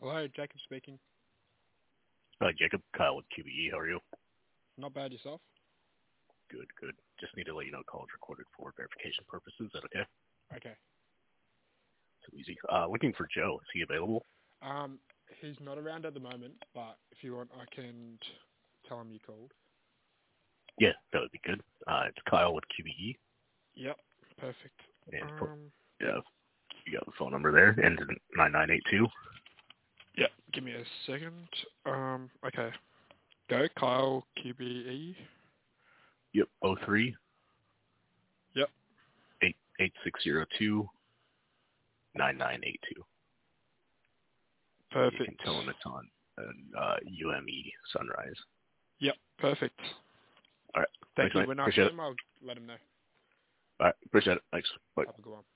Hello, Jacob speaking. Hi, Jacob. Kyle with QBE. How are you? Not bad yourself? Good, good. Just need to let you know call is recorded for verification purposes. Is that okay? Okay. So easy. Looking for Joe. Is he available? Um, he's not around at the moment, but if you want, I can tell him you called. Yeah, that would be good. It's Kyle with QBE. Yep. Perfect. And Um, yeah, you got the phone number there. Ends in 9982. yeah. Give me a second. Okay. Go, Kyle QBE. Yep, 03 Yep. 8602 9982. You can Perfect. tell him it's on UME Sunrise. Yep. Perfect. All right. Thank Thanks, you. mate. When I see Appreciate it. him, I'll let him know. All right. Appreciate it. Thanks. Bye. Have a good one.